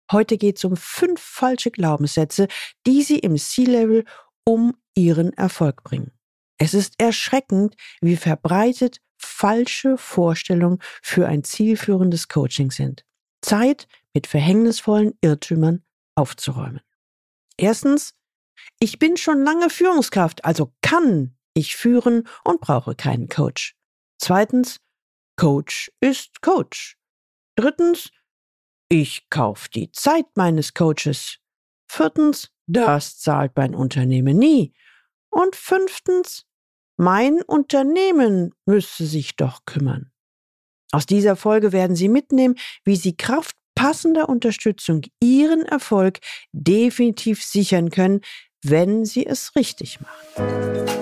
Heute geht es um 5 falsche Glaubenssätze, die Sie im C-Level um Ihren Erfolg bringen. Es ist erschreckend, wie verbreitet falsche Vorstellungen für ein zielführendes Coaching sind. Zeit, mit verhängnisvollen Irrtümern aufzuräumen. Erstens, ich bin schon lange Führungskraft, also kann ich führen und brauche keinen Coach. Zweitens, Coach ist Coach. Drittens, ich kaufe die Zeit meines Coaches. Viertens, das zahlt mein Unternehmen nie. Und fünftens, mein Unternehmen müsse sich doch kümmern. Aus dieser Folge werden Sie mitnehmen, wie Sie Kraft passender Unterstützung Ihren Erfolg definitiv sichern können, wenn Sie es richtig machen.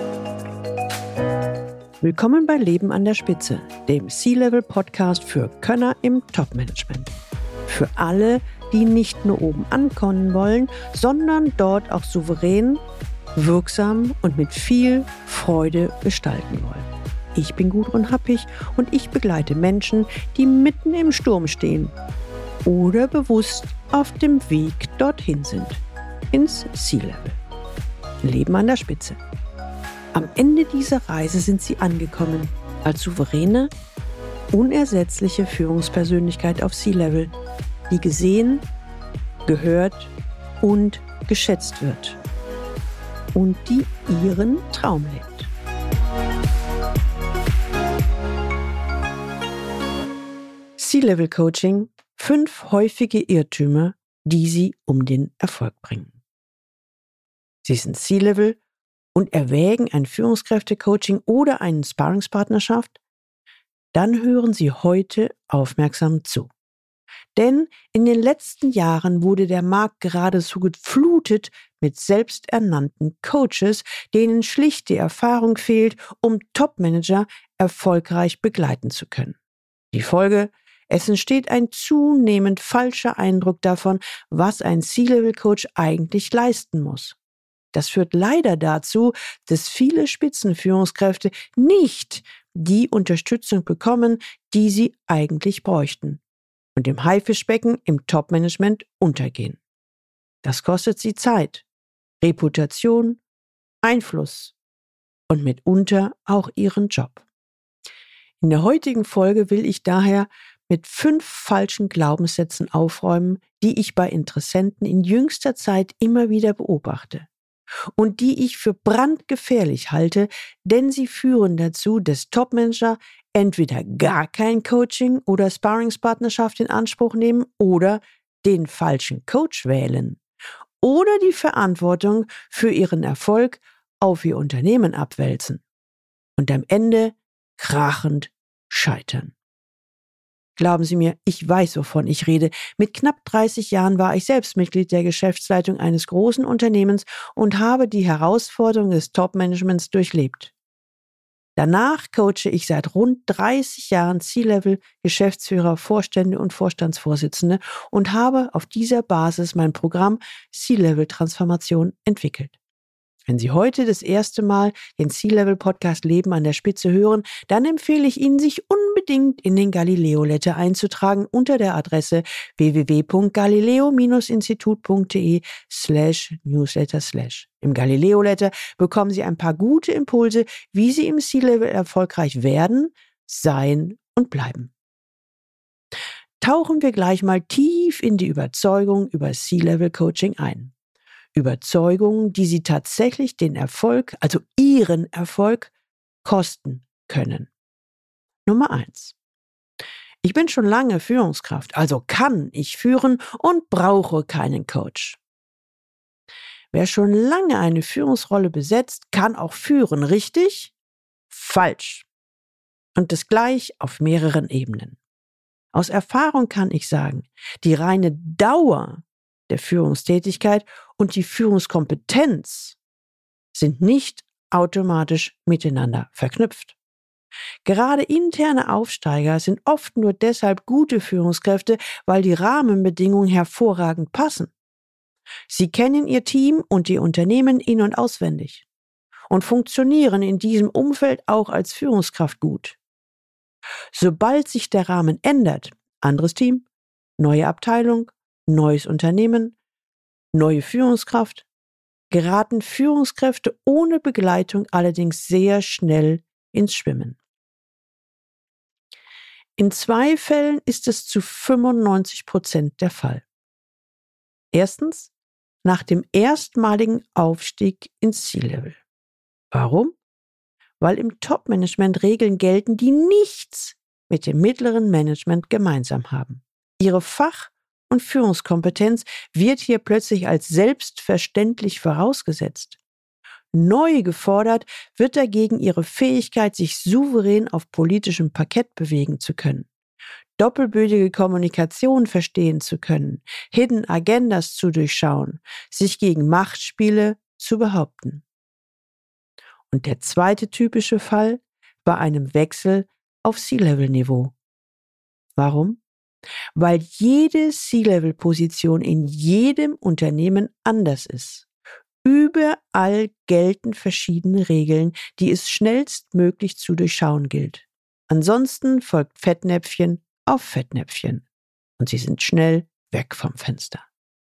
Willkommen bei Leben an der Spitze, dem C-Level-Podcast für Könner im Top-Management. Für alle, die nicht nur oben ankommen wollen, sondern dort auch souverän, wirksam und mit viel Freude gestalten wollen. Ich bin Gudrun Happig und ich begleite Menschen, die mitten im Sturm stehen oder bewusst auf dem Weg dorthin sind, ins C-Level. Leben an der Spitze. Am Ende dieser Reise sind sie angekommen, als souveräne, unersetzliche Führungspersönlichkeit auf C-Level, die gesehen, gehört und geschätzt wird und die ihren Traum lebt. C-Level Coaching: 5 häufige Irrtümer, die Sie um den Erfolg bringen. Sie sind C-Level und erwägen ein Führungskräfte-Coaching oder eine Sparringspartnerschaft? Dann hören Sie heute aufmerksam zu. Denn in den letzten Jahren wurde der Markt geradezu geflutet mit selbsternannten Coaches, denen schlicht die Erfahrung fehlt, um Top-Manager erfolgreich begleiten zu können. Die Folge: Es entsteht ein zunehmend falscher Eindruck davon, was ein C-Level-Coach eigentlich leisten muss. Das führt leider dazu, dass viele Spitzenführungskräfte nicht die Unterstützung bekommen, die sie eigentlich bräuchten und im Haifischbecken im Top-Management untergehen. Das kostet sie Zeit, Reputation, Einfluss und mitunter auch ihren Job. In der heutigen Folge will ich daher mit 5 falschen Glaubenssätzen aufräumen, die ich bei Interessenten in jüngster Zeit immer wieder beobachte und die ich für brandgefährlich halte, denn sie führen dazu, dass Topmanager entweder gar kein Coaching oder Sparringspartnerschaft in Anspruch nehmen oder den falschen Coach wählen oder die Verantwortung für ihren Erfolg auf ihr Unternehmen abwälzen und am Ende krachend scheitern. Glauben Sie mir, ich weiß, wovon ich rede. Mit knapp 30 Jahren war ich selbst Mitglied der Geschäftsleitung eines großen Unternehmens und habe die Herausforderungen des Top-Managements durchlebt. Danach coache ich seit rund 30 Jahren C-Level, Geschäftsführer, Vorstände und Vorstandsvorsitzende und habe auf dieser Basis mein Programm C-Level Transformation entwickelt. Wenn Sie heute das erste Mal den C-Level-Podcast Leben an der Spitze hören, dann empfehle ich Ihnen, sich unbedingt in den Galileo-Letter einzutragen unter der Adresse www.galileo-institut.de/newsletter/. Im Galileo-Letter bekommen Sie ein paar gute Impulse, wie Sie im C-Level erfolgreich werden, sein und bleiben. Tauchen wir gleich mal tief in die Überzeugung über C-Level-Coaching ein. Überzeugungen, die Sie tatsächlich den Erfolg, also Ihren Erfolg, kosten können. Nummer 1. Ich bin schon lange Führungskraft, also kann ich führen und brauche keinen Coach. Wer schon lange eine Führungsrolle besetzt, kann auch führen, richtig? Falsch. Und das gleich auf mehreren Ebenen. Aus Erfahrung kann ich sagen, die reine Dauer der Führungstätigkeit und die Führungskompetenz sind nicht automatisch miteinander verknüpft. Gerade interne Aufsteiger sind oft nur deshalb gute Führungskräfte, weil die Rahmenbedingungen hervorragend passen. Sie kennen ihr Team und ihr Unternehmen in- und auswendig und funktionieren in diesem Umfeld auch als Führungskraft gut. Sobald sich der Rahmen ändert, anderes Team, neue Abteilung, neues Unternehmen, neue Führungskraft, geraten Führungskräfte ohne Begleitung allerdings sehr schnell ins Schwimmen. In 2 Fällen ist es zu 95% der Fall. Erstens, nach dem erstmaligen Aufstieg ins C-Level. Warum? Weil im Top-Management Regeln gelten, die nichts mit dem mittleren Management gemeinsam haben. Ihre Fach- und Führungskompetenz wird hier plötzlich als selbstverständlich vorausgesetzt. Neu gefordert wird dagegen ihre Fähigkeit, sich souverän auf politischem Parkett bewegen zu können, doppelbödige Kommunikation verstehen zu können, Hidden Agendas zu durchschauen, sich gegen Machtspiele zu behaupten. Und der zweite typische Fall bei einem Wechsel auf C-Level-Niveau. Warum? Weil jede C-Level-Position in jedem Unternehmen anders ist. Überall gelten verschiedene Regeln, die es schnellstmöglich zu durchschauen gilt. Ansonsten folgt Fettnäpfchen auf Fettnäpfchen und sie sind schnell weg vom Fenster.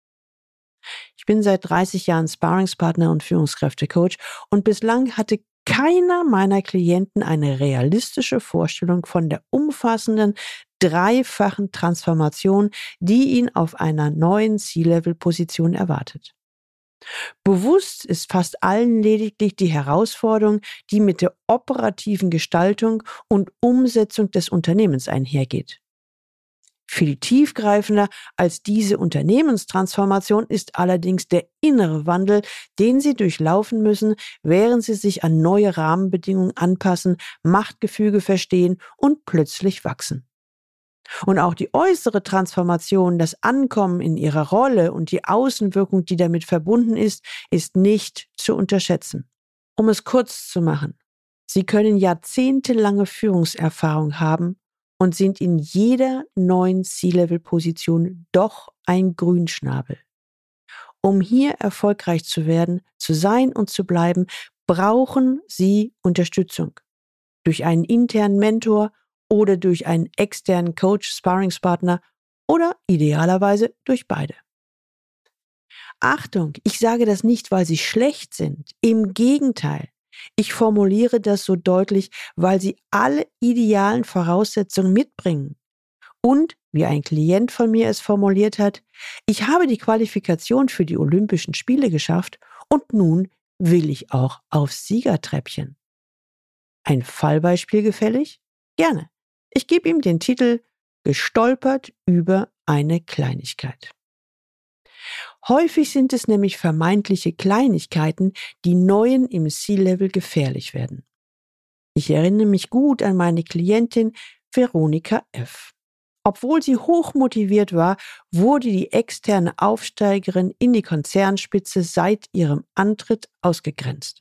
Ich bin seit 30 Jahren Sparringspartner und Führungskräftecoach und bislang hatte keiner meiner Klienten eine realistische Vorstellung von der umfassenden, dreifachen Transformation, die ihn auf einer neuen C-Level-Position erwartet. Bewusst ist fast allen lediglich die Herausforderung, die mit der operativen Gestaltung und Umsetzung des Unternehmens einhergeht. Viel tiefgreifender als diese Unternehmenstransformation ist allerdings der innere Wandel, den Sie durchlaufen müssen, während Sie sich an neue Rahmenbedingungen anpassen, Machtgefüge verstehen und plötzlich wachsen. Und auch die äußere Transformation, das Ankommen in Ihrer Rolle und die Außenwirkung, die damit verbunden ist nicht zu unterschätzen. Um es kurz zu machen: Sie können jahrzehntelange Führungserfahrung haben und sind in jeder neuen C-Level-Position doch ein Grünschnabel. Um hier erfolgreich zu werden, zu sein und zu bleiben, brauchen Sie Unterstützung. Durch einen internen Mentor oder durch einen externen Coach, Sparringspartner oder idealerweise durch beide. Achtung, ich sage das nicht, weil Sie schlecht sind. Im Gegenteil. Ich formuliere das so deutlich, weil Sie alle idealen Voraussetzungen mitbringen. Und, wie ein Klient von mir es formuliert hat: Ich habe die Qualifikation für die Olympischen Spiele geschafft und nun will ich auch aufs Siegertreppchen. Ein Fallbeispiel gefällig? Gerne. Ich gebe ihm den Titel „Gestolpert über eine Kleinigkeit“. Häufig sind es nämlich vermeintliche Kleinigkeiten, die Neuen im C-Level gefährlich werden. Ich erinnere mich gut an meine Klientin Veronika F. Obwohl sie hochmotiviert war, wurde die externe Aufsteigerin in die Konzernspitze seit ihrem Antritt ausgegrenzt.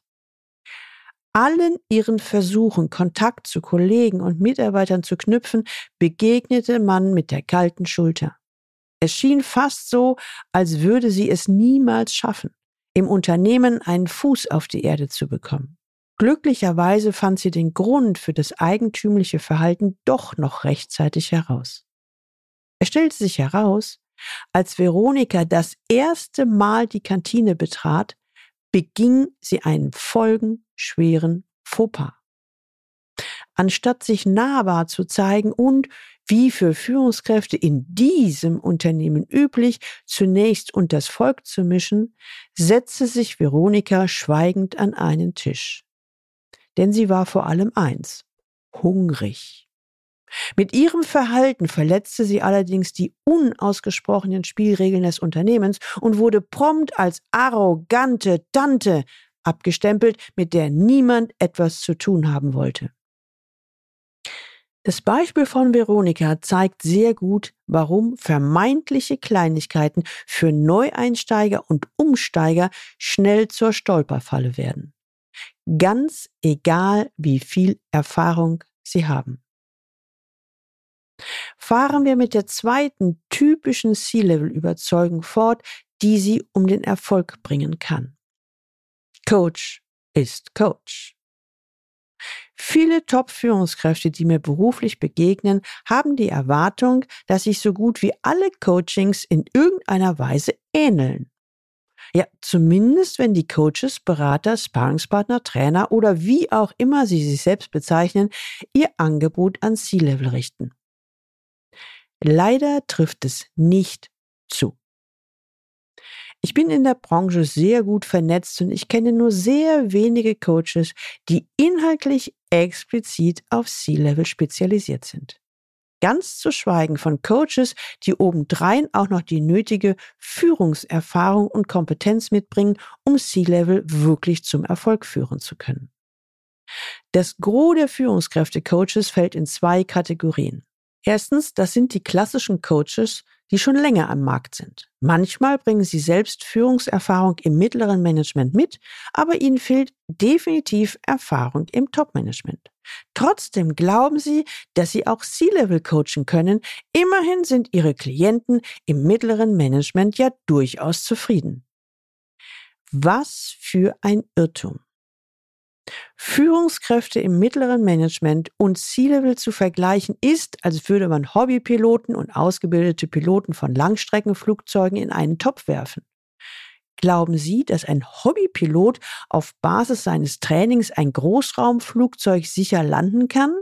Allen ihren Versuchen, Kontakt zu Kollegen und Mitarbeitern zu knüpfen, begegnete man mit der kalten Schulter. Es schien fast so, als würde sie es niemals schaffen, im Unternehmen einen Fuß auf die Erde zu bekommen. Glücklicherweise fand sie den Grund für das eigentümliche Verhalten doch noch rechtzeitig heraus. Es stellte sich heraus, als Veronika das erste Mal die Kantine betrat, beging sie einen folgenschweren Fauxpas. Anstatt sich nahbar zu zeigen und, wie für Führungskräfte in diesem Unternehmen üblich, zunächst unters Volk zu mischen, setzte sich Veronika schweigend an einen Tisch. Denn sie war vor allem eins: hungrig. Mit ihrem Verhalten verletzte sie allerdings die unausgesprochenen Spielregeln des Unternehmens und wurde prompt als arrogante Tante abgestempelt, mit der niemand etwas zu tun haben wollte. Das Beispiel von Veronika zeigt sehr gut, warum vermeintliche Kleinigkeiten für Neueinsteiger und Umsteiger schnell zur Stolperfalle werden. Ganz egal, wie viel Erfahrung sie haben. Fahren wir mit der zweiten typischen C-Level-Überzeugung fort, die Sie um den Erfolg bringen kann. Coach ist Coach. Viele Top-Führungskräfte, die mir beruflich begegnen, haben die Erwartung, dass sich so gut wie alle Coachings in irgendeiner Weise ähneln. Ja, zumindest wenn die Coaches, Berater, Sparringspartner, Trainer oder wie auch immer sie sich selbst bezeichnen, ihr Angebot an C-Level richten. Leider trifft es nicht zu. Ich bin in der Branche sehr gut vernetzt und ich kenne nur sehr wenige Coaches, die inhaltlich explizit auf C-Level spezialisiert sind. Ganz zu schweigen von Coaches, die obendrein auch noch die nötige Führungserfahrung und Kompetenz mitbringen, um C-Level wirklich zum Erfolg führen zu können. Das Gros der Führungskräfte-Coaches fällt in zwei Kategorien. Erstens, das sind die klassischen Coaches, die schon länger am Markt sind. Manchmal bringen sie selbst Führungserfahrung im mittleren Management mit, aber ihnen fehlt definitiv Erfahrung im Top-Management. Trotzdem glauben sie, dass sie auch C-Level coachen können. Immerhin sind ihre Klienten im mittleren Management ja durchaus zufrieden. Was für ein Irrtum! Führungskräfte im mittleren Management und C-Level zu vergleichen ist, als würde man Hobbypiloten und ausgebildete Piloten von Langstreckenflugzeugen in einen Topf werfen. Glauben Sie, dass ein Hobbypilot auf Basis seines Trainings ein Großraumflugzeug sicher landen kann?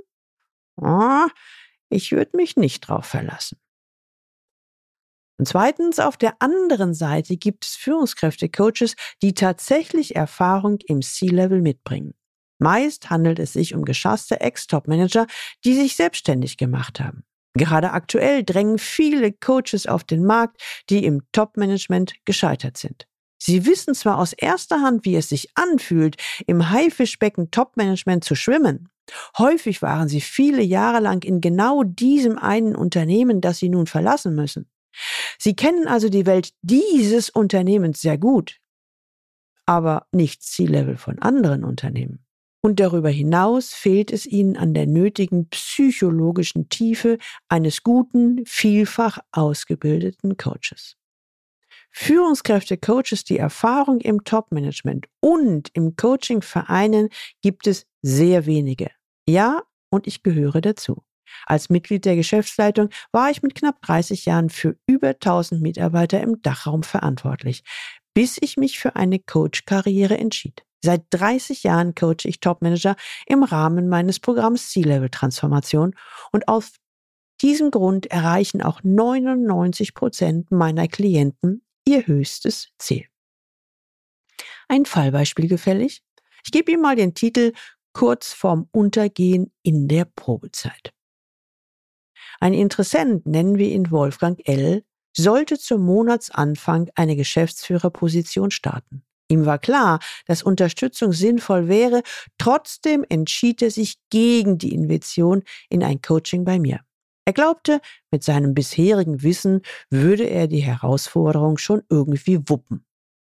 Ich würde mich nicht drauf verlassen. Und zweitens, auf der anderen Seite gibt es Führungskräfte-Coaches, die tatsächlich Erfahrung im C-Level mitbringen. Meist handelt es sich um geschasste Ex-Top-Manager, die sich selbstständig gemacht haben. Gerade aktuell drängen viele Coaches auf den Markt, die im Top-Management gescheitert sind. Sie wissen zwar aus erster Hand, wie es sich anfühlt, im Haifischbecken Top-Management zu schwimmen. Häufig waren sie viele Jahre lang in genau diesem einen Unternehmen, das sie nun verlassen müssen. Sie kennen also die Welt dieses Unternehmens sehr gut, aber nicht C-Level von anderen Unternehmen. Und darüber hinaus fehlt es ihnen an der nötigen psychologischen Tiefe eines guten, vielfach ausgebildeten Coaches. Führungskräfte-Coaches, die Erfahrung im Top-Management und im Coaching vereinen, gibt es sehr wenige. Ja, und ich gehöre dazu. Als Mitglied der Geschäftsleitung war ich mit knapp 30 Jahren für über 1000 Mitarbeiter im Dachraum verantwortlich, bis ich mich für eine Coach-Karriere entschied. Seit 30 Jahren coache ich Topmanager im Rahmen meines Programms C-Level-Transformation und aus diesem Grund erreichen auch 99% meiner Klienten ihr höchstes Ziel. Ein Fallbeispiel gefällig? Ich gebe Ihnen mal den Titel Kurz vorm Untergehen in der Probezeit. Ein Interessent, nennen wir ihn Wolfgang L., sollte zum Monatsanfang eine Geschäftsführerposition starten. Ihm war klar, dass Unterstützung sinnvoll wäre, trotzdem entschied er sich gegen die Investition in ein Coaching bei mir. Er glaubte, mit seinem bisherigen Wissen würde er die Herausforderung schon irgendwie wuppen.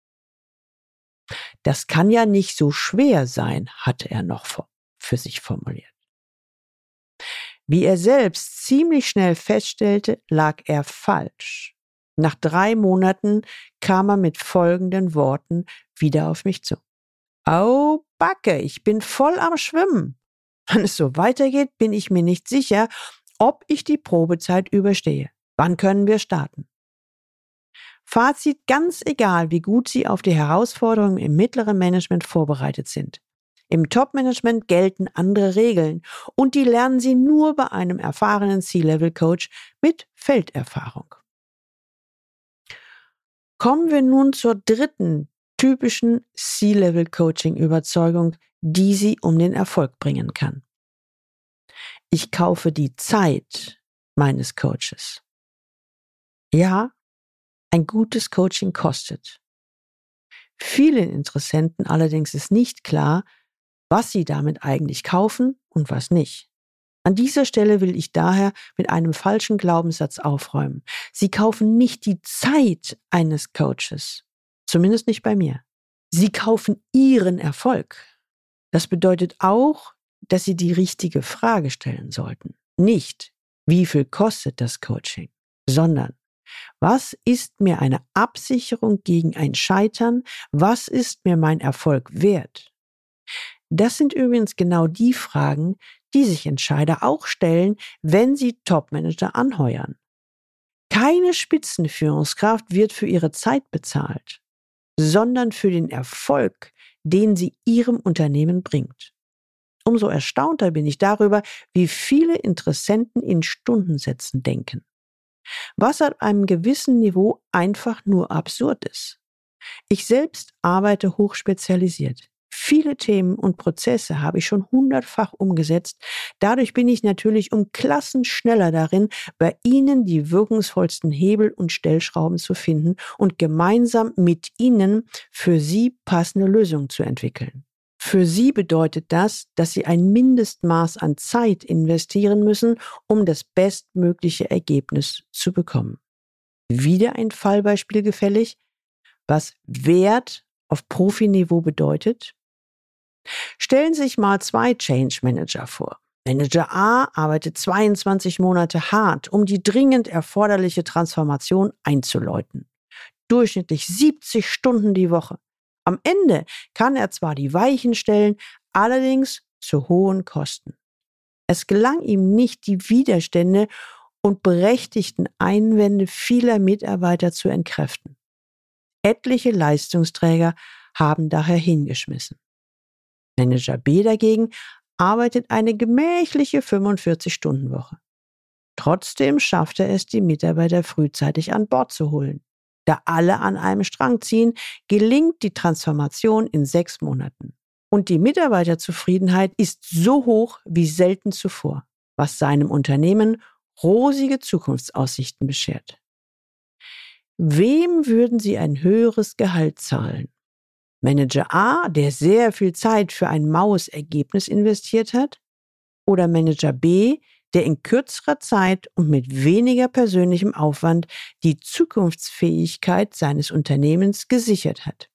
Das kann ja nicht so schwer sein, hatte er noch für sich formuliert. Wie er selbst ziemlich schnell feststellte, lag er falsch. Nach 3 Monaten kam er mit folgenden Worten wieder auf mich zu. Au Backe, ich bin voll am Schwimmen. Wenn es so weitergeht, bin ich mir nicht sicher, ob ich die Probezeit überstehe. Wann können wir starten? Fazit: ganz egal, wie gut Sie auf die Herausforderungen im mittleren Management vorbereitet sind. Im Top-Management gelten andere Regeln und die lernen Sie nur bei einem erfahrenen C-Level-Coach mit Felderfahrung. Kommen wir nun zur dritten typischen C-Level-Coaching-Überzeugung, die Sie um den Erfolg bringen kann. Ich kaufe die Zeit meines Coaches. Ja, ein gutes Coaching kostet. Vielen Interessenten allerdings ist nicht klar, was sie damit eigentlich kaufen und was nicht. An dieser Stelle will ich daher mit einem falschen Glaubenssatz aufräumen. Sie kaufen nicht die Zeit eines Coaches, zumindest nicht bei mir. Sie kaufen Ihren Erfolg. Das bedeutet auch, dass Sie die richtige Frage stellen sollten. Nicht, wie viel kostet das Coaching, sondern was ist mir eine Absicherung gegen ein Scheitern? Was ist mir mein Erfolg wert? Das sind übrigens genau die Fragen, die sich Entscheider auch stellen, wenn sie Topmanager anheuern. Keine Spitzenführungskraft wird für ihre Zeit bezahlt, sondern für den Erfolg, den sie ihrem Unternehmen bringt. Umso erstaunter bin ich darüber, wie viele Interessenten in Stundensätzen denken. Was an einem gewissen Niveau einfach nur absurd ist. Ich selbst arbeite hochspezialisiert. Viele Themen und Prozesse habe ich schon 100-fach umgesetzt. Dadurch bin ich natürlich um Klassen schneller darin, bei Ihnen die wirkungsvollsten Hebel und Stellschrauben zu finden und gemeinsam mit Ihnen für Sie passende Lösungen zu entwickeln. Für Sie bedeutet das, dass Sie ein Mindestmaß an Zeit investieren müssen, um das bestmögliche Ergebnis zu bekommen. Wieder ein Fallbeispiel gefällig, was Wert auf Profiniveau bedeutet. Stellen Sie sich mal 2 Change Manager vor. Manager A arbeitet 22 Monate hart, um die dringend erforderliche Transformation einzuläuten. Durchschnittlich 70 Stunden die Woche. Am Ende kann er zwar die Weichen stellen, allerdings zu hohen Kosten. Es gelang ihm nicht, die Widerstände und berechtigten Einwände vieler Mitarbeiter zu entkräften. Etliche Leistungsträger haben daher hingeschmissen. Manager B dagegen arbeitet eine gemächliche 45-Stunden-Woche. Trotzdem schafft er es, die Mitarbeiter frühzeitig an Bord zu holen. Da alle an einem Strang ziehen, gelingt die Transformation in 6 Monaten. Und die Mitarbeiterzufriedenheit ist so hoch wie selten zuvor, was seinem Unternehmen rosige Zukunftsaussichten beschert. Wem würden Sie ein höheres Gehalt zahlen? Manager A, der sehr viel Zeit für ein maues Ergebnis investiert hat? Oder Manager B, der in kürzerer Zeit und mit weniger persönlichem Aufwand die Zukunftsfähigkeit seines Unternehmens gesichert hat?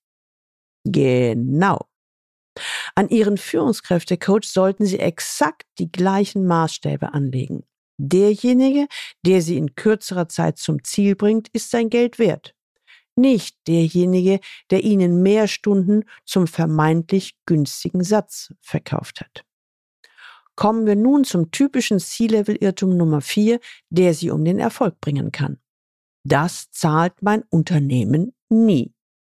Genau. An Ihren Führungskräftecoach sollten Sie exakt die gleichen Maßstäbe anlegen. Derjenige, der Sie in kürzerer Zeit zum Ziel bringt, ist sein Geld wert. Nicht derjenige, der Ihnen mehr Stunden zum vermeintlich günstigen Satz verkauft hat. Kommen wir nun zum typischen C-Level-Irrtum Nummer 4, der Sie um den Erfolg bringen kann. Das zahlt mein Unternehmen nie.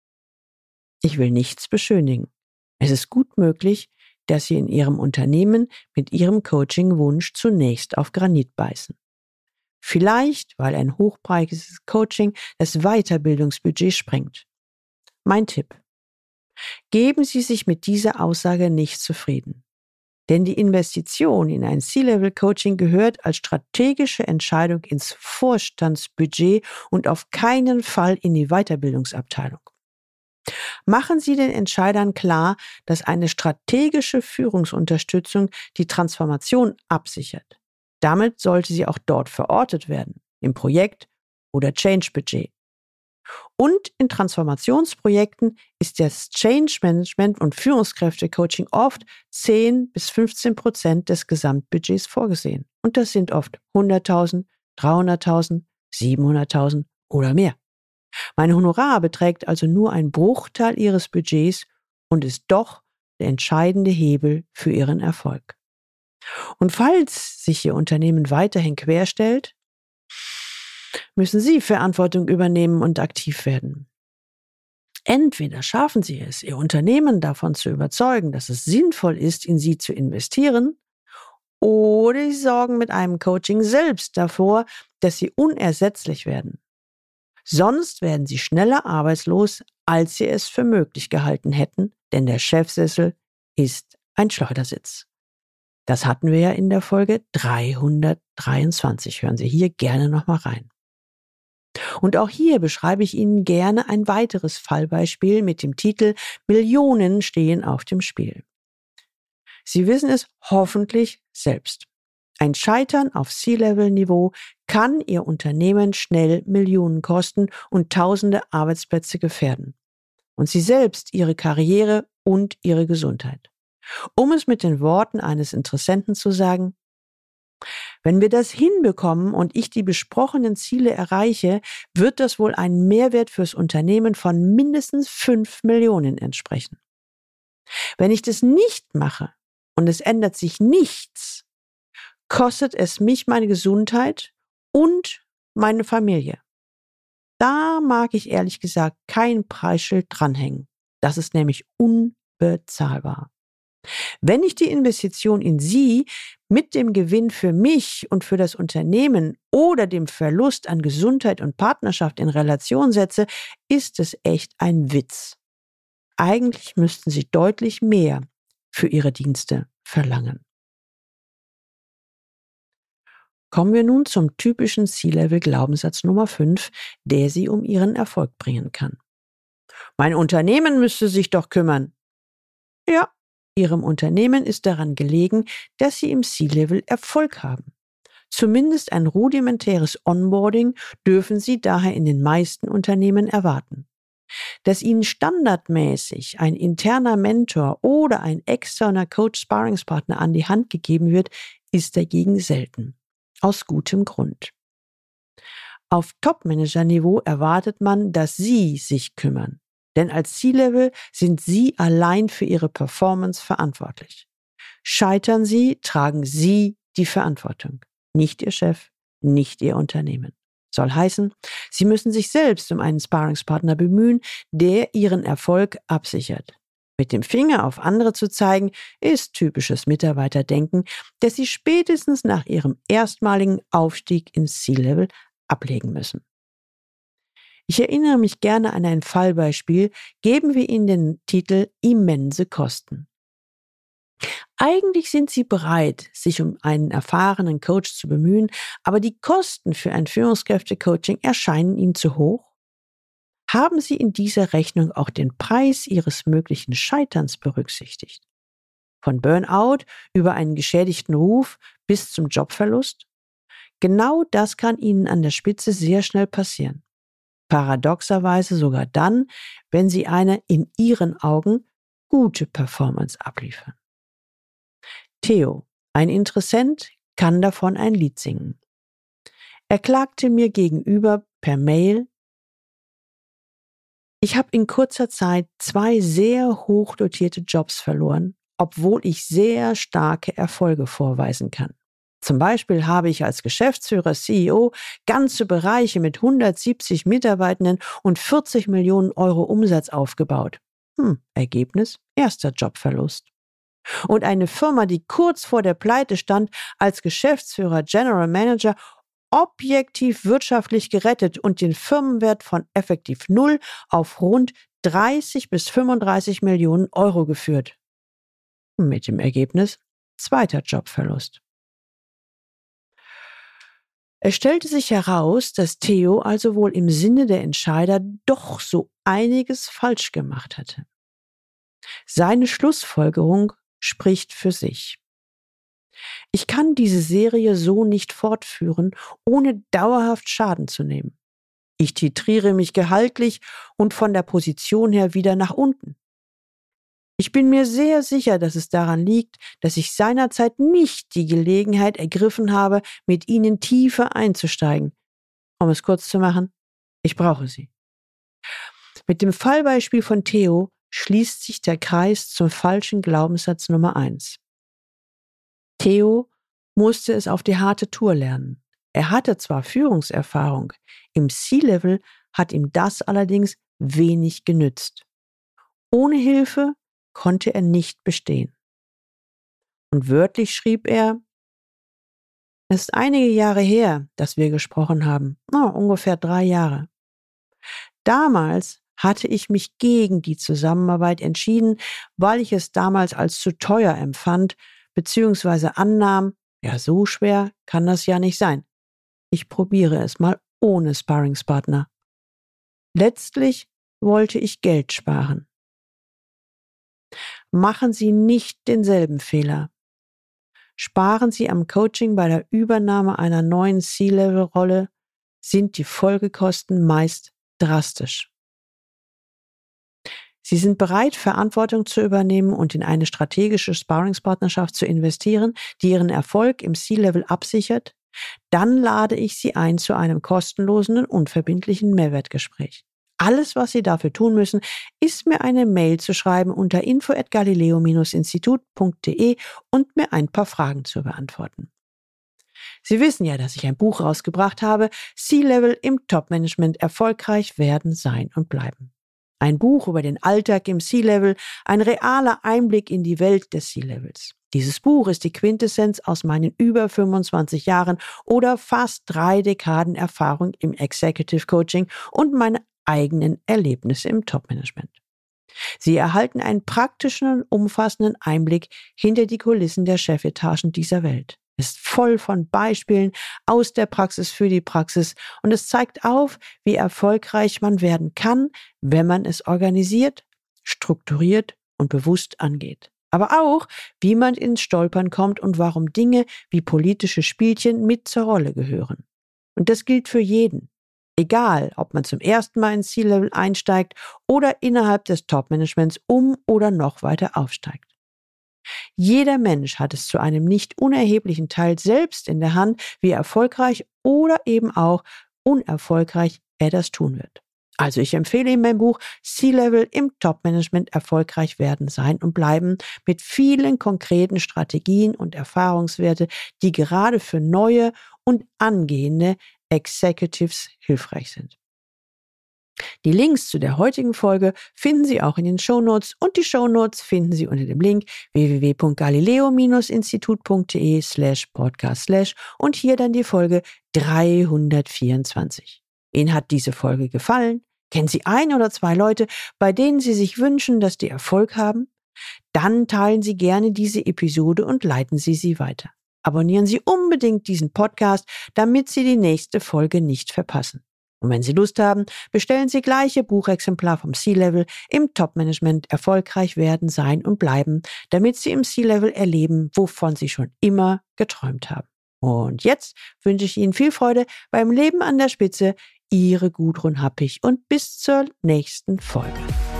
Ich will nichts beschönigen. Es ist gut möglich, dass Sie in Ihrem Unternehmen mit Ihrem Coaching-Wunsch zunächst auf Granit beißen. Vielleicht, weil ein hochpreisiges Coaching das Weiterbildungsbudget sprengt. Mein Tipp: Geben Sie sich mit dieser Aussage nicht zufrieden. Denn die Investition in ein C-Level-Coaching gehört als strategische Entscheidung ins Vorstandsbudget und auf keinen Fall in die Weiterbildungsabteilung. Machen Sie den Entscheidern klar, dass eine strategische Führungsunterstützung die Transformation absichert. Damit sollte sie auch dort verortet werden, im Projekt oder Change-Budget. Und in Transformationsprojekten ist das Change Management und Führungskräfte-Coaching oft 10-15% des Gesamtbudgets vorgesehen. Und das sind oft 100.000, 300.000, 700.000 oder mehr. Mein Honorar beträgt also nur einen Bruchteil Ihres Budgets und ist doch der entscheidende Hebel für Ihren Erfolg. Und falls sich Ihr Unternehmen weiterhin querstellt, müssen Sie Verantwortung übernehmen und aktiv werden. Entweder schaffen Sie es, Ihr Unternehmen davon zu überzeugen, dass es sinnvoll ist, in Sie zu investieren, oder Sie sorgen mit einem Coaching selbst davor, dass Sie unersetzlich werden. Sonst werden Sie schneller arbeitslos, als Sie es für möglich gehalten hätten, denn der Chefsessel ist ein Schleudersitz. Das hatten wir ja in der Folge 323. Hören Sie hier gerne nochmal rein. Und auch hier beschreibe ich Ihnen gerne ein weiteres Fallbeispiel mit dem Titel Millionen stehen auf dem Spiel. Sie wissen es hoffentlich selbst. Ein Scheitern auf C-Level-Niveau kann Ihr Unternehmen schnell Millionen kosten und tausende Arbeitsplätze gefährden. Und Sie selbst, Ihre Karriere und Ihre Gesundheit. Um es mit den Worten eines Interessenten zu sagen: Wenn wir das hinbekommen und ich die besprochenen Ziele erreiche, wird das wohl einen Mehrwert fürs Unternehmen von mindestens 5 Millionen entsprechen. Wenn ich das nicht mache und es ändert sich nichts, kostet es mich meine Gesundheit und meine Familie. Da mag ich ehrlich gesagt kein Preisschild dranhängen. Das ist nämlich unbezahlbar. Wenn ich die Investition in Sie mit dem Gewinn für mich und für das Unternehmen oder dem Verlust an Gesundheit und Partnerschaft in Relation setze, ist es echt ein Witz. Eigentlich müssten Sie deutlich mehr für Ihre Dienste verlangen. Kommen wir nun zum typischen C-Level-Glaubenssatz Nummer 5, der Sie um Ihren Erfolg bringen kann. Mein Unternehmen müsste sich doch kümmern. Ja, Ihrem Unternehmen ist daran gelegen, dass Sie im C-Level Erfolg haben. Zumindest ein rudimentäres Onboarding dürfen Sie daher in den meisten Unternehmen erwarten. Dass Ihnen standardmäßig ein interner Mentor oder ein externer Coach-Sparringspartner an die Hand gegeben wird, ist dagegen selten. Aus gutem Grund. Auf Top-Manager-Niveau erwartet man, dass Sie sich kümmern. Denn als C-Level sind Sie allein für Ihre Performance verantwortlich. Scheitern Sie, tragen Sie die Verantwortung. Nicht Ihr Chef, nicht Ihr Unternehmen. Soll heißen, Sie müssen sich selbst um einen Sparringspartner bemühen, der Ihren Erfolg absichert. Mit dem Finger auf andere zu zeigen, ist typisches Mitarbeiterdenken, das Sie spätestens nach Ihrem erstmaligen Aufstieg ins C-Level ablegen müssen. Ich erinnere mich gerne an ein Fallbeispiel, geben wir Ihnen den Titel immense Kosten. Eigentlich sind Sie bereit, sich um einen erfahrenen Coach zu bemühen, aber die Kosten für ein Führungskräfte-Coaching erscheinen Ihnen zu hoch? Haben Sie in dieser Rechnung auch den Preis Ihres möglichen Scheiterns berücksichtigt? Von Burnout über einen geschädigten Ruf bis zum Jobverlust? Genau das kann Ihnen an der Spitze sehr schnell passieren. Paradoxerweise sogar dann, wenn Sie eine in Ihren Augen gute Performance abliefern. Theo, ein Interessent, kann davon ein Lied singen. Er klagte mir gegenüber per Mail: Ich habe in kurzer Zeit 2 sehr hoch dotierte Jobs verloren, obwohl ich sehr starke Erfolge vorweisen kann. Zum Beispiel habe ich als Geschäftsführer CEO ganze Bereiche mit 170 Mitarbeitenden und 40 Millionen Euro Umsatz aufgebaut. Ergebnis: erster Jobverlust. Und eine Firma, die kurz vor der Pleite stand, als Geschäftsführer General Manager objektiv wirtschaftlich gerettet und den Firmenwert von effektiv 0 auf rund 30 bis 35 Millionen Euro geführt. Mit dem Ergebnis: zweiter Jobverlust. Es stellte sich heraus, dass Theo also wohl im Sinne der Entscheider doch so einiges falsch gemacht hatte. Seine Schlussfolgerung spricht für sich. Ich kann diese Serie so nicht fortführen, ohne dauerhaft Schaden zu nehmen. Ich titriere mich gehaltlich und von der Position her wieder nach unten. Ich bin mir sehr sicher, dass es daran liegt, dass ich seinerzeit nicht die Gelegenheit ergriffen habe, mit Ihnen tiefer einzusteigen. Um es kurz zu machen, ich brauche Sie. Mit dem Fallbeispiel von Theo schließt sich der Kreis zum falschen Glaubenssatz Nummer 1. Theo musste es auf die harte Tour lernen. Er hatte zwar Führungserfahrung, im C-Level hat ihm das allerdings wenig genützt. Ohne Hilfe konnte er nicht bestehen. Und wörtlich schrieb er: Es ist einige Jahre her, dass wir gesprochen haben, ungefähr 3 Jahre. Damals hatte ich mich gegen die Zusammenarbeit entschieden, weil ich es damals als zu teuer empfand, beziehungsweise annahm, ja, so schwer kann das ja nicht sein. Ich probiere es mal ohne Sparringspartner. Letztlich wollte ich Geld sparen. Machen Sie nicht denselben Fehler. Sparen Sie am Coaching bei der Übernahme einer neuen C-Level-Rolle, sind die Folgekosten meist drastisch. Sie sind bereit, Verantwortung zu übernehmen und in eine strategische Sparringspartnerschaft zu investieren, die Ihren Erfolg im C-Level absichert? Dann lade ich Sie ein zu einem kostenlosen und unverbindlichen Mehrwertgespräch. Alles, was Sie dafür tun müssen, ist mir eine Mail zu schreiben unter info@galileo-institut.de und mir ein paar Fragen zu beantworten. Sie wissen ja, dass ich ein Buch rausgebracht habe, C-Level im Top-Management erfolgreich werden, sein und bleiben. Ein Buch über den Alltag im C-Level, ein realer Einblick in die Welt des C-Levels. Dieses Buch ist die Quintessenz aus meinen über 25 Jahren oder fast 3 Dekaden Erfahrung im Executive Coaching und meine eigenen Erlebnisse im Top-Management. Sie erhalten einen praktischen und umfassenden Einblick hinter die Kulissen der Chefetagen dieser Welt. Es ist voll von Beispielen aus der Praxis für die Praxis und es zeigt auf, wie erfolgreich man werden kann, wenn man es organisiert, strukturiert und bewusst angeht. Aber auch, wie man ins Stolpern kommt und warum Dinge wie politische Spielchen mit zur Rolle gehören. Und das gilt für jeden. Egal, ob man zum ersten Mal ins C-Level einsteigt oder innerhalb des Top-Managements oder noch weiter aufsteigt. Jeder Mensch hat es zu einem nicht unerheblichen Teil selbst in der Hand, wie erfolgreich oder eben auch unerfolgreich er das tun wird. Also ich empfehle Ihnen mein Buch C-Level im Top-Management erfolgreich werden, sein und bleiben mit vielen konkreten Strategien und Erfahrungswerte, die gerade für neue und angehende Executives hilfreich sind. Die Links zu der heutigen Folge finden Sie auch in den Shownotes und die Shownotes finden Sie unter dem Link www.galileo-institut.de/podcast/ und hier dann die Folge 324. Ihnen hat diese Folge gefallen? Kennen Sie 1 oder 2 Leute, bei denen Sie sich wünschen, dass die Erfolg haben? Dann teilen Sie gerne diese Episode und leiten Sie sie weiter. Abonnieren Sie unbedingt diesen Podcast, damit Sie die nächste Folge nicht verpassen. Und wenn Sie Lust haben, bestellen Sie gleich Ihr Buchexemplar vom C-Level im Top-Management erfolgreich werden, sein und bleiben, damit Sie im C-Level erleben, wovon Sie schon immer geträumt haben. Und jetzt wünsche ich Ihnen viel Freude beim Leben an der Spitze. Ihre Gudrun Happig und bis zur nächsten Folge.